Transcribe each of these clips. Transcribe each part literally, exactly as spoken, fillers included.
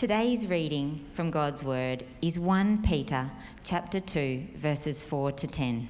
Today's reading from God's Word is First Peter chapter two, verses four to ten.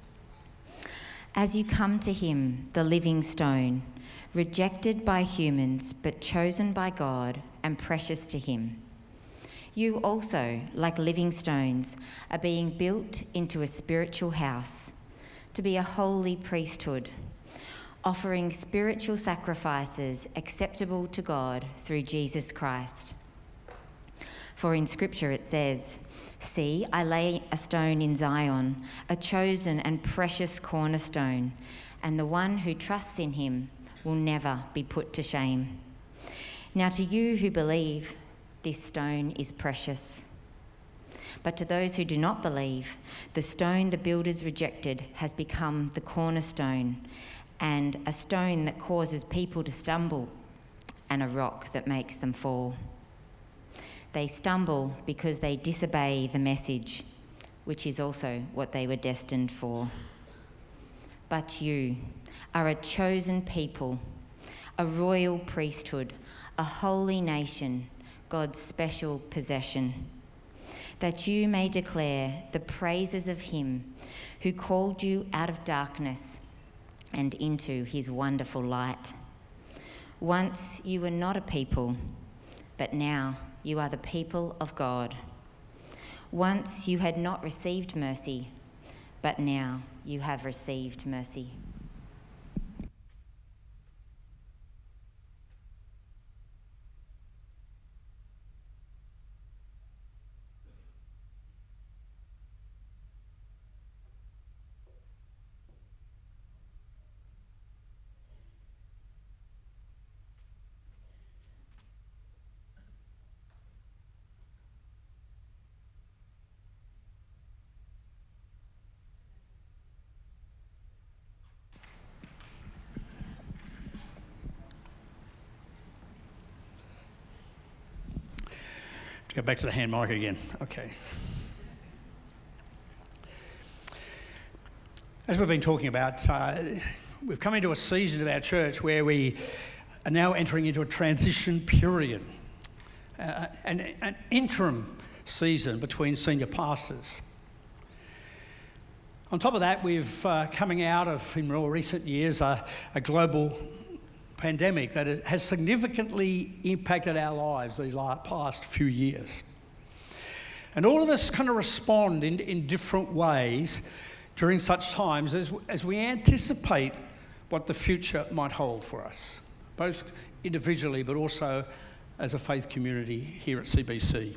As you come to him, the living stone, rejected by humans but chosen by God and precious to him, you also, like living stones, are being built into a spiritual house to be a holy priesthood, offering spiritual sacrifices acceptable to God through Jesus Christ. For in Scripture it says, "See, I lay a stone in Zion, a chosen and precious cornerstone, and the one who trusts in him will never be put to shame." Now to you who believe, this stone is precious. But to those who do not believe, the stone the builders rejected has become the cornerstone, and a stone that causes people to stumble, and a rock that makes them fall. They stumble because they disobey the message, which is also what they were destined for. But you are a chosen people, a royal priesthood, a holy nation, God's special possession, that you may declare the praises of him who called you out of darkness and into his wonderful light. Once you were not a people, but now you are the people of God. Once you had not received mercy, but now you have received mercy. Go back to the hand mic again. Okay. As we've been talking about, uh, we've come into a season of our church where we are now entering into a transition period, uh, an, an interim season between senior pastors. On top of that, we've uh, coming out of, in more recent years, uh, a global pandemic that has significantly impacted our lives these last, past few years. And all of us kind of respond in, in different ways during such times as, as we anticipate what the future might hold for us, both individually but also as a faith community here at C B C.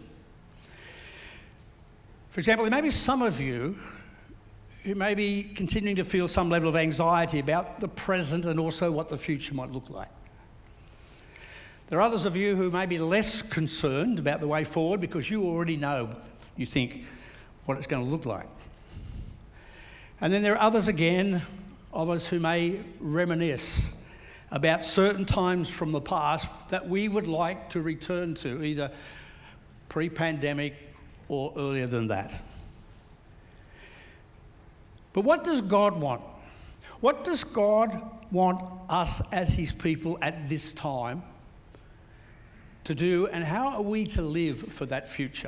For example, there may be some of you who may be continuing to feel some level of anxiety about the present and also what the future might look like. There are others of you who may be less concerned about the way forward because you already know, you think, what it's going to look like. And then there are others again of us who may reminisce about certain times from the past that we would like to return to, either pre-pandemic or earlier than that. But what does God want? What does God want us as his people at this time to do, and how are we to live for that future?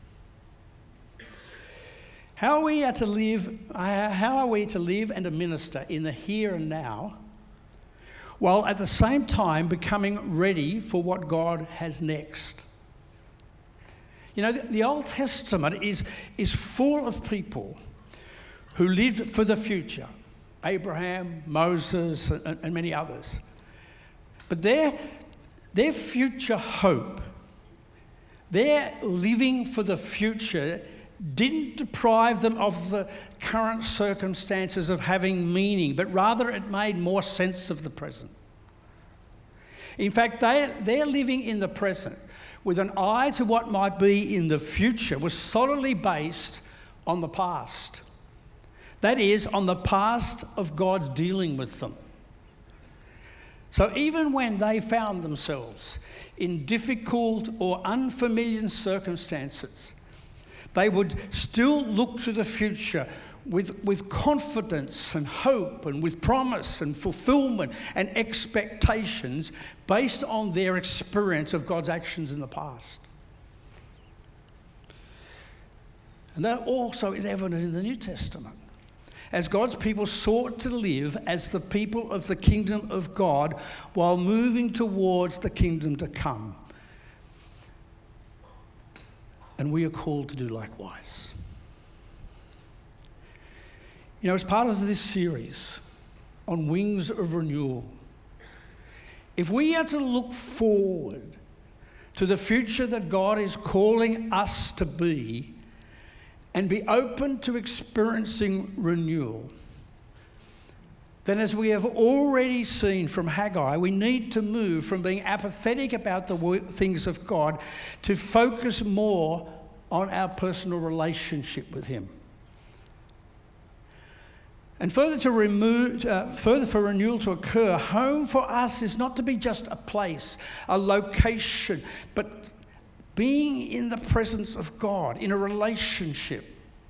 How are we are to live, uh, how are we to live and to minister in the here and now, while at the same time becoming ready for what God has next? You know, the, the Old Testament is, is full of people who lived for the future. Abraham, Moses, and, and many others. But their, their future hope, their living for the future didn't deprive them of the current circumstances of having meaning, but rather it made more sense of the present. In fact, they, their living in the present with an eye to what might be in the future was solidly based on the past. That is, on the past of God's dealing with them. So even when they found themselves in difficult or unfamiliar circumstances, they would still look to the future with, with confidence and hope and with promise and fulfillment and expectations based on their experience of God's actions in the past. And that also is evident in the New Testament. As God's people sought to live as the people of the kingdom of God while moving towards the kingdom to come. And we are called to do likewise. You know, as part of this series on Wings of Renewal, if we are to look forward to the future that God is calling us to be and be open to experiencing renewal, then as we have already seen from Haggai, we need to move from being apathetic about the things of God to focus more on our personal relationship with Him. And further to remove, uh, further for renewal to occur, home for us is not to be just a place, a location, but being in the presence of God, in a relationship.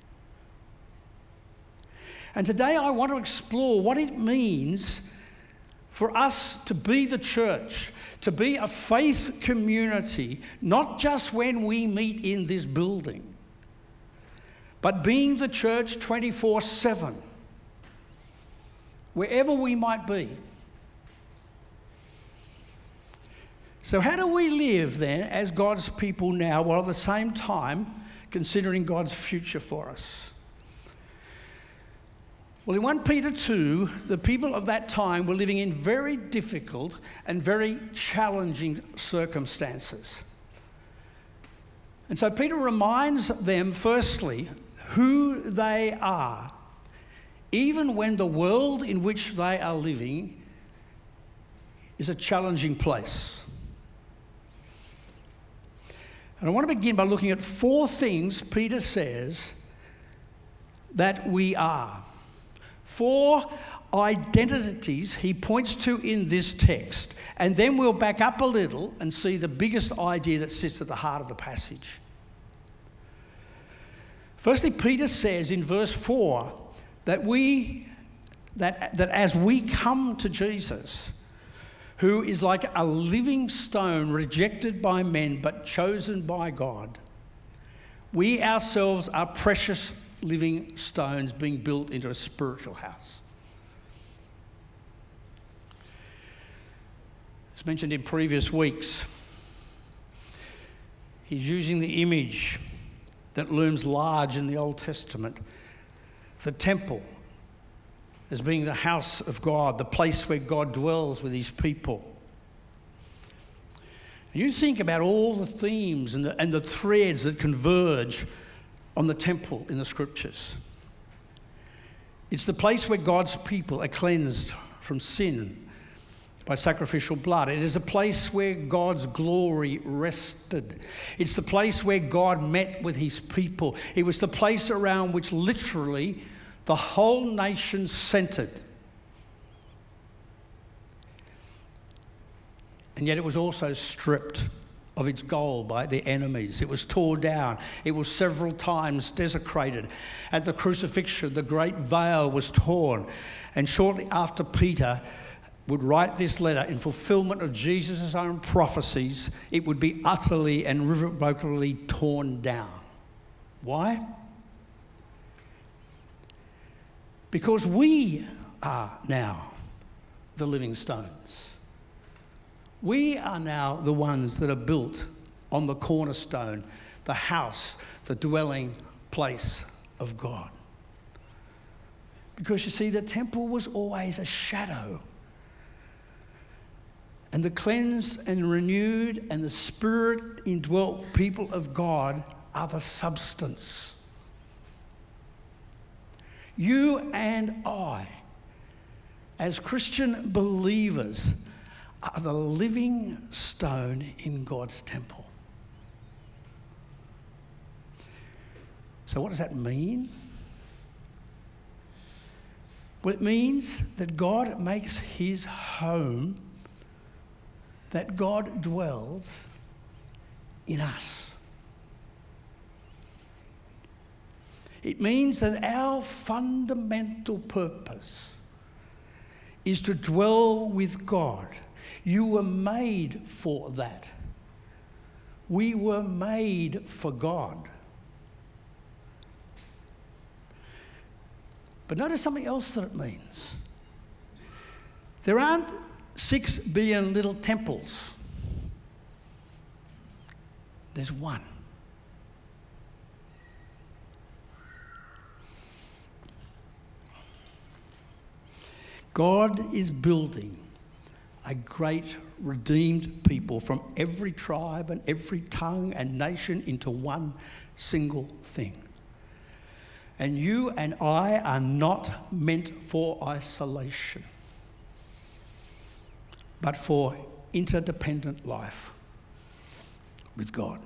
And today I want to explore what it means for us to be the church, to be a faith community, not just when we meet in this building, but being the church twenty-four seven. Wherever we might be. So how do we live then as God's people now, while at the same time considering God's future for us? Well, in First Peter two, the people of that time were living in very difficult and very challenging circumstances. And so Peter reminds them, firstly, who they are, even when the world in which they are living is a challenging place. And I want to begin by looking at four things Peter says that we are. Four identities he points to in this text. And then we'll back up a little and see the biggest idea that sits at the heart of the passage. Firstly, Peter says in verse four, that we, that, that as we come to Jesus, who is like a living stone rejected by men but chosen by God, we ourselves are precious living stones being built into a spiritual house. As mentioned in previous weeks, he's using the image that looms large in the Old Testament, the temple as being the house of God, the place where God dwells with his people. And you think about all the themes and the, and the threads that converge on the temple in the scriptures. It's the place where God's people are cleansed from sin by sacrificial blood. It is a place where God's glory rested. It's the place where God met with his people. It was the place around which literally the whole nation centered. And yet it was also stripped of its gold by the enemies. It was torn down. It was several times desecrated. At the crucifixion, the great veil was torn. And shortly after Peter would write this letter in fulfillment of Jesus' own prophecies, it would be utterly and irrevocably torn down. Why? Because we are now the living stones. We are now the ones that are built on the cornerstone, the house, the dwelling place of God. Because you see, the temple was always a shadow. And the cleansed and renewed and the spirit indwelt people of God are the substance. You and I, as Christian believers, are the living stone in God's temple. So what does that mean? Well, it means that God makes his home, that God dwells in us. It means that our fundamental purpose is to dwell with God. You were made for that. We were made for God. But notice something else that it means. There aren't six billion little temples. There's one. God is building a great redeemed people from every tribe and every tongue and nation into one single thing. And you and I are not meant for isolation, but for interdependent life with God.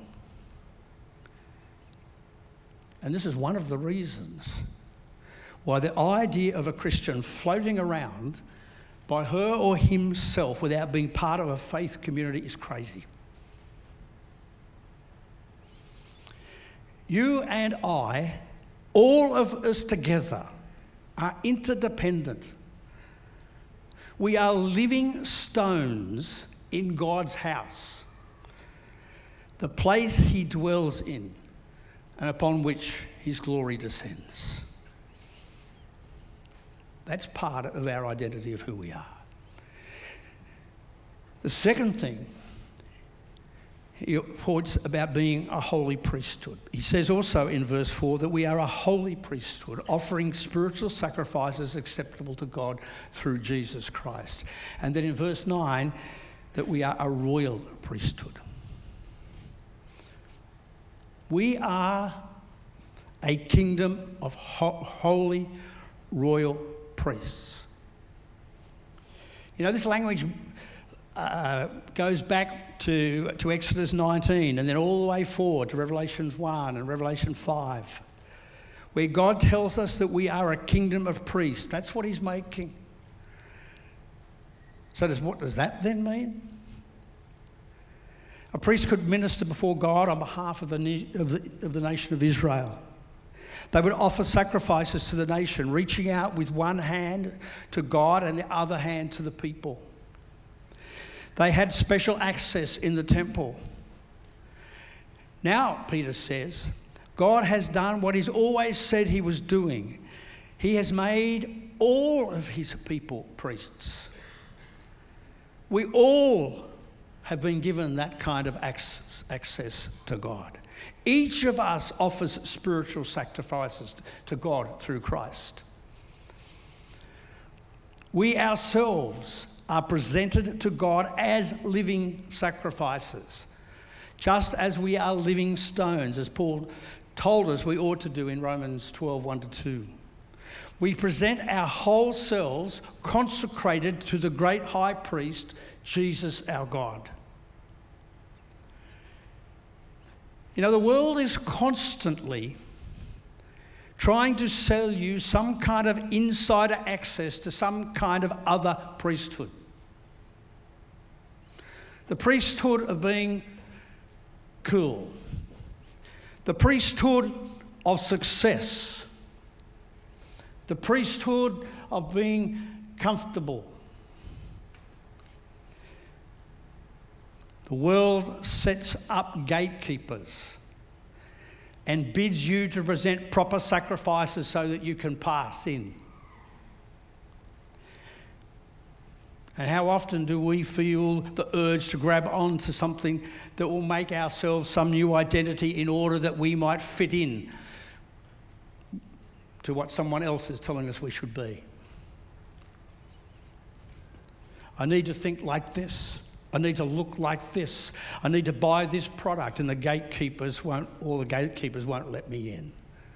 And this is one of the reasons why the idea of a Christian floating around by her or himself without being part of a faith community is crazy. You and I, all of us together, are interdependent. We are living stones in God's house, the place he dwells in and upon which his glory descends. That's part of our identity of who we are. The second thing, he points about being a holy priesthood. He says also in verse four that we are a holy priesthood, offering spiritual sacrifices acceptable to God through Jesus Christ. And then in verse nine, that we are a royal priesthood. We are a kingdom of ho- holy royal priests. You know, this language uh, goes back to, to Exodus nineteen and then all the way forward to Revelation one and Revelation five, where God tells us that we are a kingdom of priests. That's what he's making. So does, what does that then mean? A priest could minister before God on behalf of the, of the, of the nation of Israel. They would offer sacrifices to the nation, reaching out with one hand to God and the other hand to the people. They had special access in the temple. Now, Peter says, God has done what he's always said he was doing. He has made all of his people priests. We all have been given that kind of access, access to God. Each of us offers spiritual sacrifices to God through Christ. We ourselves are presented to God as living sacrifices, just as we are living stones, as Paul told us we ought to do in Romans twelve, one to two. We present our whole selves consecrated to the great high priest, Jesus our God. You know, the world is constantly trying to sell you some kind of insider access to some kind of other priesthood. The priesthood of being cool. The priesthood of success. The priesthood of being comfortable. The world sets up gatekeepers and bids you to present proper sacrifices so that you can pass in. And how often do we feel the urge to grab onto something that will make ourselves some new identity in order that we might fit in to what someone else is telling us we should be? I need to think like this. I need to look like this. I need to buy this product, and the gatekeepers won't, or the gatekeepers won't let me in.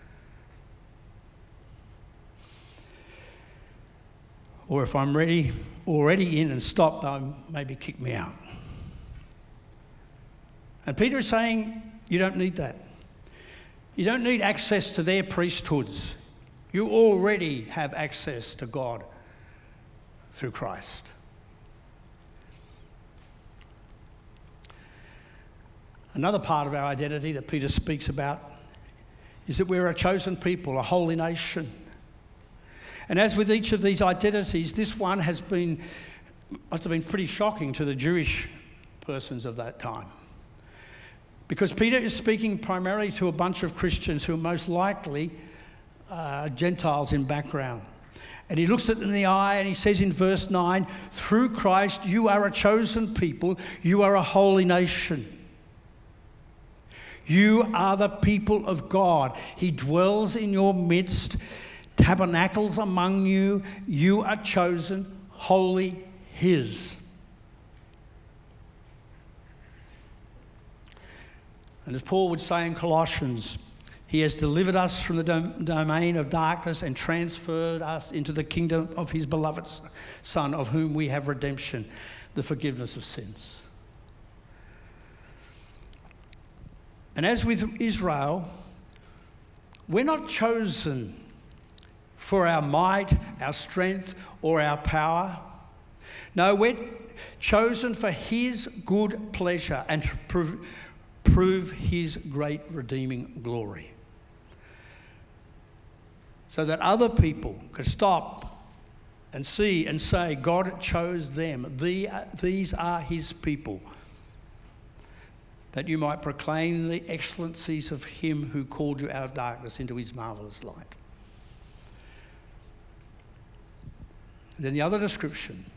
Or if I'm ready, already in and stopped, they'll maybe kick me out. And Peter is saying, you don't need that. You don't need access to their priesthoods. You already have access to God through Christ. Another part of our identity that Peter speaks about is that we're a chosen people, a holy nation. And as with each of these identities, this one has been, must have been pretty shocking to the Jewish persons of that time. Because Peter is speaking primarily to a bunch of Christians who most likely uh, Gentiles in background. And he looks at them in the eye and he says in verse nine, through Christ you are a chosen people, you are a holy nation. You are the people of God. He dwells in your midst, tabernacles among you. You are chosen, wholly his. And as Paul would say in Colossians, he has delivered us from the dom- domain of darkness and transferred us into the kingdom of his beloved Son, of whom we have redemption, the forgiveness of sins. And as with Israel, we're not chosen for our might, our strength, or our power. No, we're chosen for his good pleasure and to prove, prove his great redeeming glory. So that other people could stop and see and say, God chose them. The, these are his people. That you might proclaim the excellencies of him who called you out of darkness into his marvellous light. And then the other description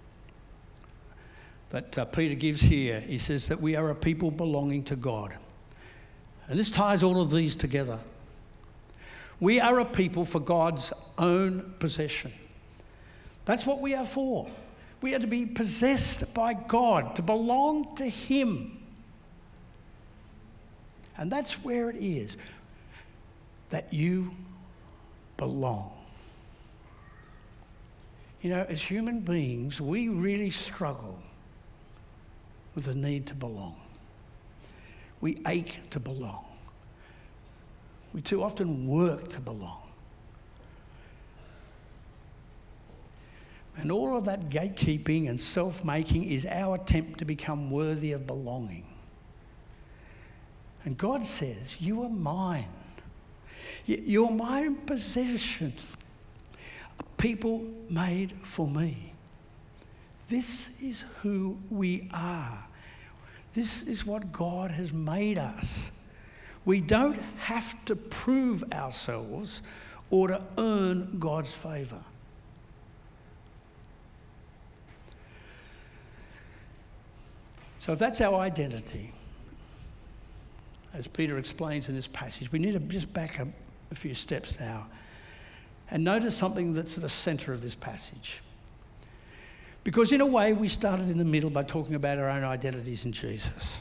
that uh, Peter gives here, he says that we are a people belonging to God. And this ties all of these together. We are a people for God's own possession. That's what we are for. We are to be possessed by God, to belong to him. And that's where it is that you belong. You know, as human beings, we really struggle with the need to belong. We ache to belong. We too often work to belong. And all of that gatekeeping and self-making is our attempt to become worthy of belonging. And God says, you are mine. You're my possession. A people made for me. This is who we are. This is what God has made us. We don't have to prove ourselves or to earn God's favour. So if that's our identity, as Peter explains in this passage, we need to just back up a few steps now and notice something that's at the centre of this passage. Because in a way, we started in the middle by talking about our own identities in Jesus.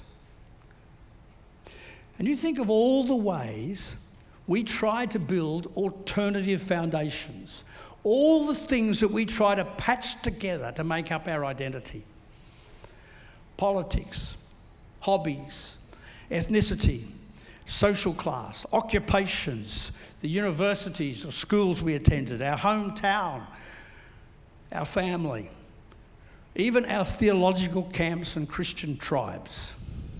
And you think of all the ways we try to build alternative foundations, all the things that we try to patch together to make up our identity. Politics, hobbies, ethnicity, social class, occupations, the universities or schools we attended, our hometown, our family, even our theological camps and Christian tribes.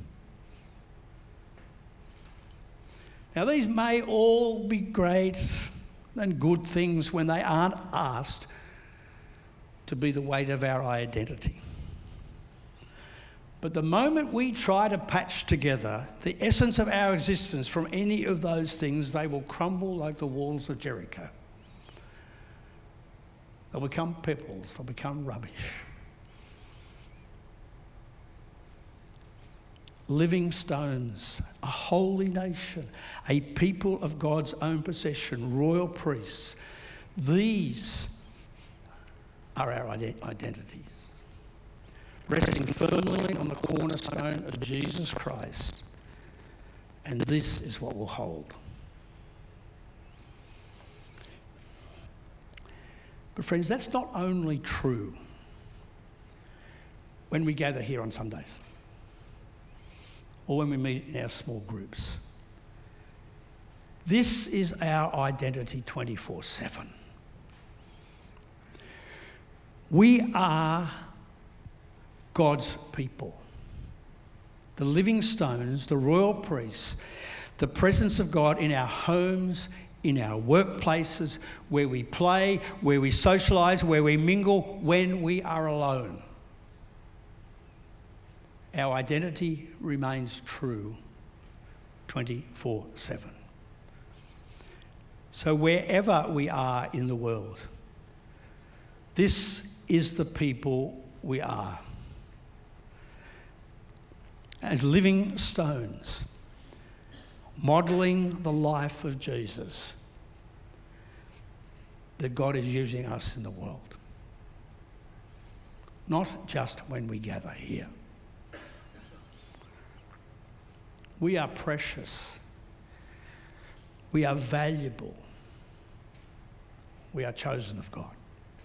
Now, these may all be great and good things when they aren't asked to be the weight of our identity. But the moment we try to patch together the essence of our existence from any of those things, they will crumble like the walls of Jericho. They'll become pebbles, they'll become rubbish. Living stones, a holy nation, a people of God's own possession, royal priests. These are our identities. Resting firmly on the cornerstone of Jesus Christ. And this is what will hold. But friends, that's not only true when we gather here on Sundays or when we meet in our small groups. This is our identity twenty-four seven. We are God's people. The living stones, the royal priests, the presence of God in our homes, in our workplaces, where we play, where we socialise, where we mingle, when we are alone. Our identity remains true twenty-four seven. So wherever we are in the world, this is the people we are. As living stones, modelling the life of Jesus, that God is using us in the world. Not just when we gather here. We are precious. We are valuable. We are chosen of God.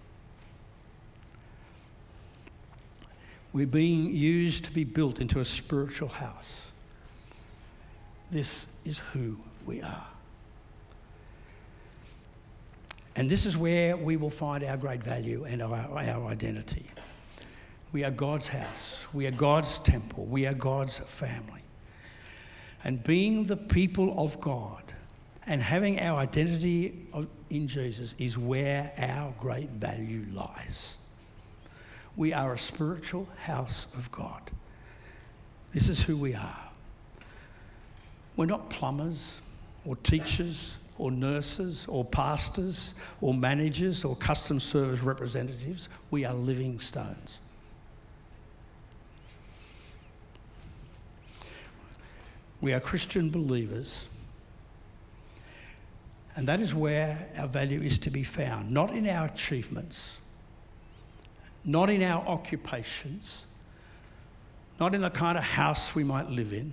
We're being used to be built into a spiritual house. This is who we are. And this is where we will find our great value and our, our identity. We are God's house. We are God's temple. We are God's family. And being the people of God and having our identity in Jesus is where our great value lies. We are a spiritual house of God. This is who we are. We're not plumbers or teachers or nurses or pastors or managers or custom service representatives. We are living stones. We are Christian believers, and that is where our value is to be found, not in our achievements, not in our occupations, not in the kind of house we might live in.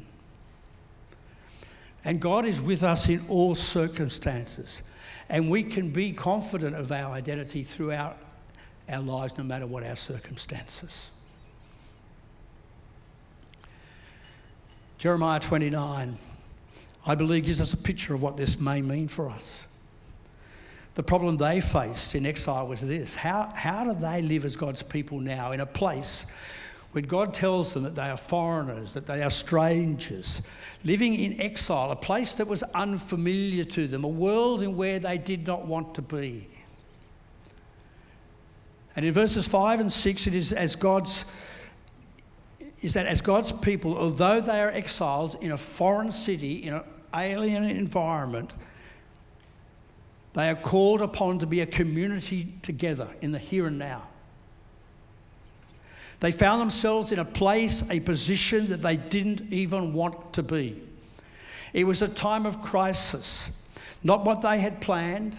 And God is with us in all circumstances, and we can be confident of our identity throughout our lives, no matter what our circumstances. Jeremiah twenty-nine, I believe, gives us a picture of what this may mean for us. The problem they faced in exile was this. How, how do they live as God's people now in a place where God tells them that they are foreigners, that they are strangers, living in exile, a place that was unfamiliar to them, a world in where they did not want to be? And in verses five and six, it is as God's is that as God's people, although they are exiles in a foreign city, in an alien environment, they are called upon to be a community together in the here and now. They found themselves in a place, a position that they didn't even want to be. It was a time of crisis, not what they had planned.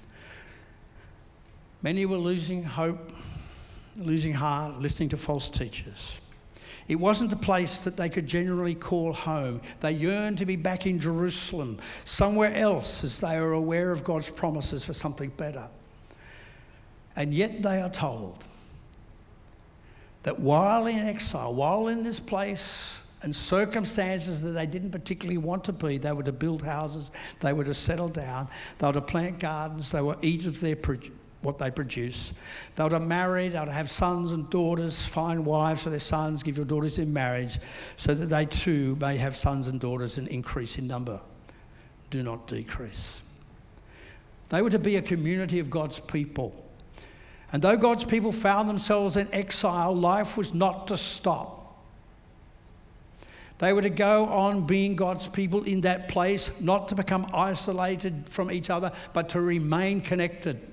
Many were losing hope, losing heart, listening to false teachers. It wasn't a place that they could generally call home. They yearned to be back in Jerusalem, somewhere else, as they are aware of God's promises for something better. And yet they are told that while in exile, while in this place and circumstances that they didn't particularly want to be, they were to build houses, they were to settle down, they were to plant gardens, they were to eat of their what they produce. They were to marry, they were to have sons and daughters, find wives for their sons, give your daughters in marriage, so that they too may have sons and daughters and increase in number. Do not decrease. They were to be a community of God's people. And though God's people found themselves in exile, life was not to stop. They were to go on being God's people in that place, not to become isolated from each other, but to remain connected.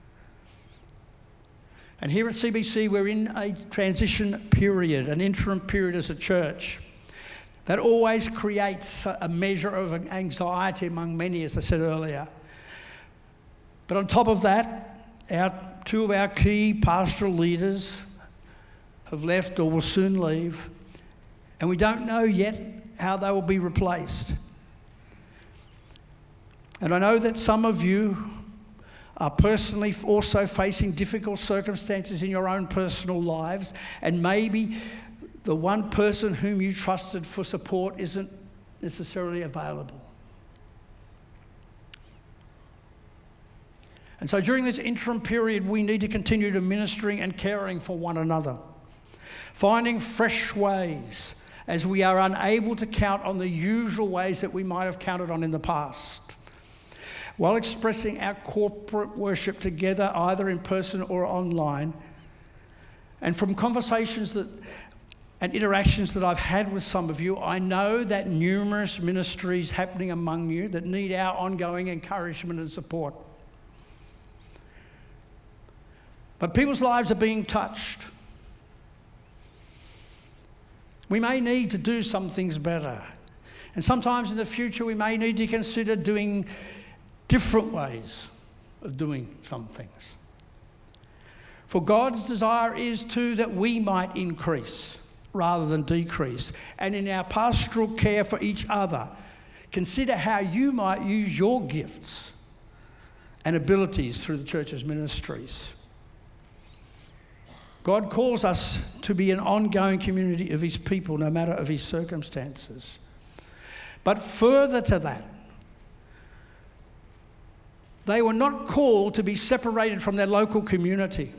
And here at C B C, we're in a transition period, an interim period as a church. That always creates a measure of anxiety among many, as I said earlier. But on top of that, our, two of our key pastoral leaders have left or will soon leave, and we don't know yet how they will be replaced. And I know that some of you are personally also facing difficult circumstances in your own personal lives, and maybe the one person whom you trusted for support isn't necessarily available. And so during this interim period, we need to continue to ministering and caring for one another, finding fresh ways as we are unable to count on the usual ways that we might have counted on in the past, while expressing our corporate worship together, either in person or online. And from conversations that and interactions that I've had with some of you, I know that numerous ministries happening among you that need our ongoing encouragement and support. But people's lives are being touched. We may need to do some things better. And sometimes in the future we may need to consider doing different ways of doing some things. For God's desire is too that we might increase rather than decrease. And in our pastoral care for each other, consider how you might use your gifts and abilities through the church's ministries. God calls us to be an ongoing community of his people, no matter of his circumstances. But further to that, they were not called to be separated from their local community.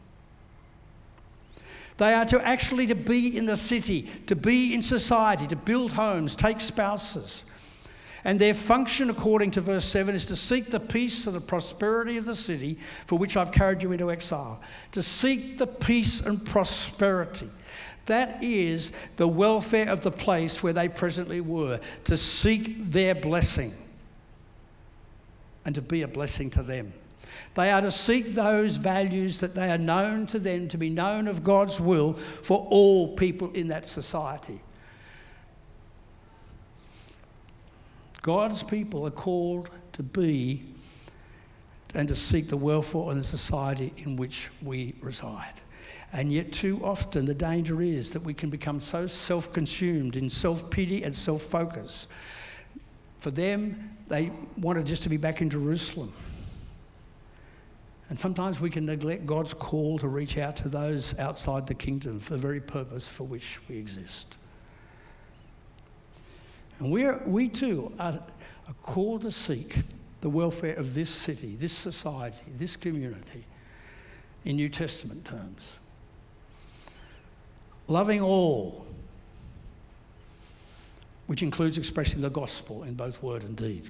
They are to actually to be in the city, to be in society, to build homes, take spouses. And their function, according to verse seven, is to seek the peace and the prosperity of the city for which I've carried you into exile. To seek the peace and prosperity. That is the welfare of the place where they presently were. To seek their blessing and to be a blessing to them. They are to seek those values that they are known to them, to be known of God's will for all people in that society. God's people are called to be and to seek the welfare of the society in which we reside. And yet too often the danger is that we can become so self-consumed in self-pity and self-focus. For them, they wanted just to be back in Jerusalem. And sometimes we can neglect God's call to reach out to those outside the kingdom for the very purpose for which we exist. And we're, we too are, are called to seek the welfare of this city, this society, this community, in New Testament terms. Loving all, which includes expressing the gospel in both word and deed.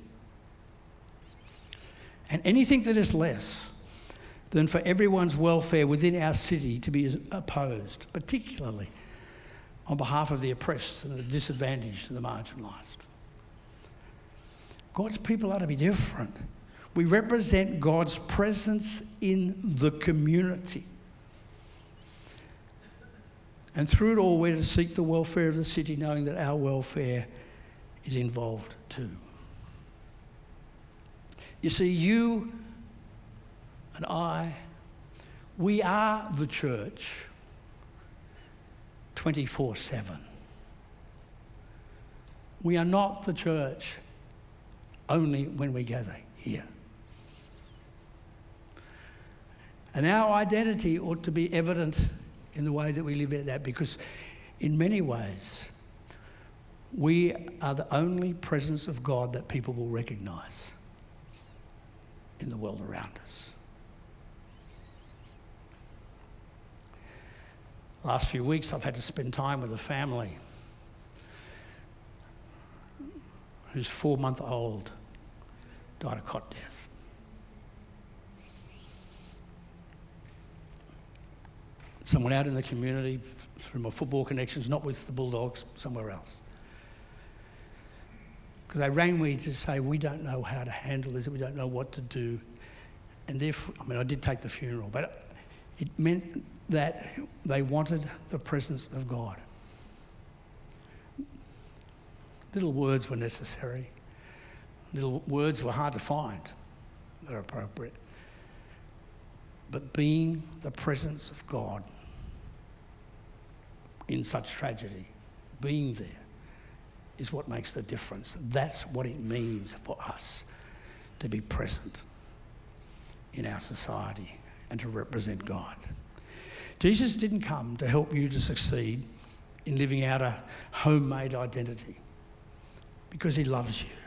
And anything that is less than for everyone's welfare within our city to be opposed, particularly on behalf of the oppressed and the disadvantaged and the marginalised. God's people are to be different. We represent God's presence in the community. And through it all, we're to seek the welfare of the city, knowing that our welfare is involved too. You see, you and I, we are the church twenty-four seven. We are not the church only when we gather here. And our identity ought to be evident in the way that we live out that, because in many ways, we are the only presence of God that people will recognise in the world around us. Last few weeks, I've had to spend time with a family whose four-month-old died a cot death. Someone out in the community, through my football connections, not with the Bulldogs, somewhere else. Because they rang me to say, we don't know how to handle this, we don't know what to do. And therefore, I mean, I did take the funeral, but it meant that they wanted the presence of God. Little words were necessary. Little words were hard to find that are appropriate. But being the presence of God in such tragedy, being there, is what makes the difference. That's what it means for us to be present in our society and to represent God. Jesus didn't come to help you to succeed in living out a homemade identity, because he loves you.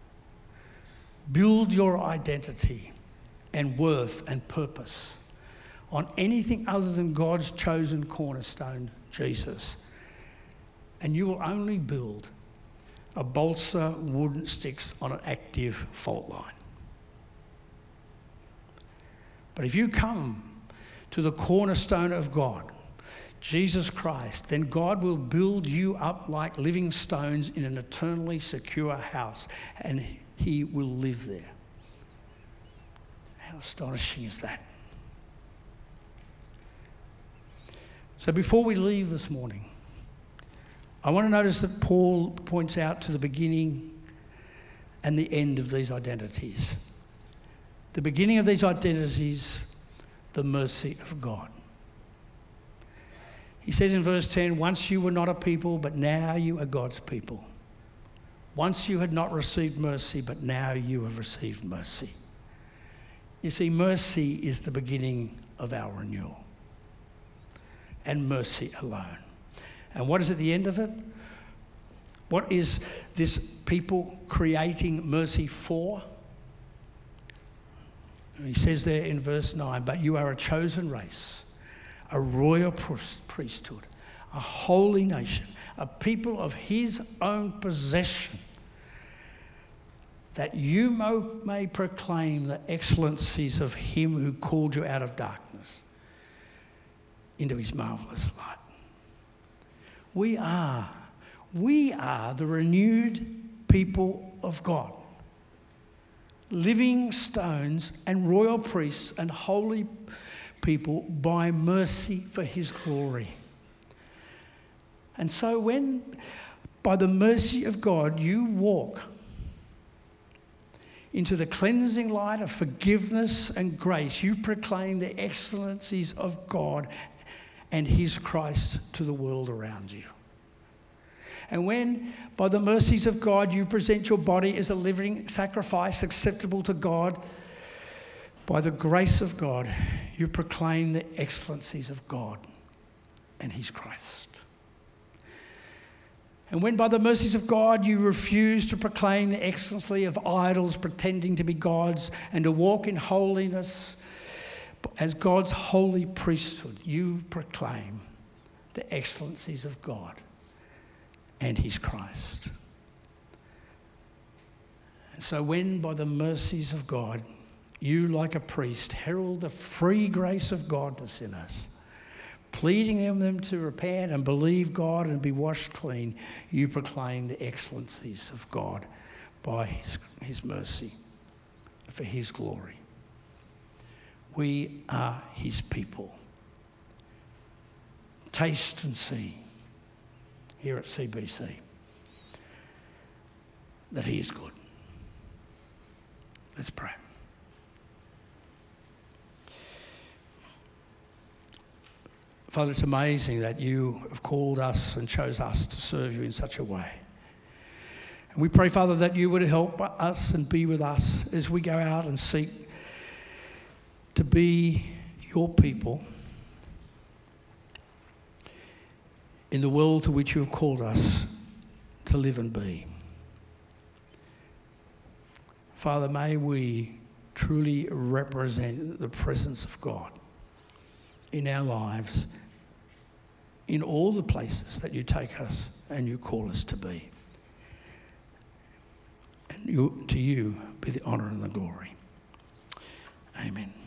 Build your identity and worth and purpose on anything other than God's chosen cornerstone, Jesus. And you will only build a balsa wooden sticks on an active fault line. But if you come to the cornerstone of God, Jesus Christ, then God will build you up like living stones in an eternally secure house, and he will live there. How astonishing is that? So before we leave this morning, I want to notice that Paul points out to the beginning and the end of these identities. The beginning of these identities, the mercy of God. He says in verse ten, once you were not a people, but now you are God's people. Once you had not received mercy, but now you have received mercy. You see, mercy is the beginning of our renewal. And mercy alone. And what is at the end of it? What is this people creating mercy for? And he says there in verse nine, but you are a chosen race, a royal priesthood, a holy nation, a people of his own possession, that you may proclaim the excellencies of him who called you out of darkness into his marvellous light. We are, we are the renewed people of God, living stones and royal priests and holy people by mercy for his glory. And so when, by the mercy of God, you walk into the cleansing light of forgiveness and grace, you proclaim the excellencies of God and his Christ to the world around you. And when, by the mercies of God, you present your body as a living sacrifice acceptable to God, by the grace of God, you proclaim the excellencies of God and his Christ. And when by the mercies of God you refuse to proclaim the excellency of idols pretending to be gods and to walk in holiness as God's holy priesthood, you proclaim the excellencies of God and his Christ. And so when by the mercies of God you, like a priest, herald the free grace of God to sinners, pleading them to repent and believe God and be washed clean, you proclaim the excellencies of God by his, his mercy, for his glory. We are his people. Taste and see here at C B C that he is good. Let's pray. Father, it's amazing that you have called us and chose us to serve you in such a way. And we pray, Father, that you would help us and be with us as we go out and seek to be your people in the world to which you have called us to live and be. Father, may we truly represent the presence of God in our lives, in all the places that you take us and you call us to be. And you, to you be the honour and the glory. Amen.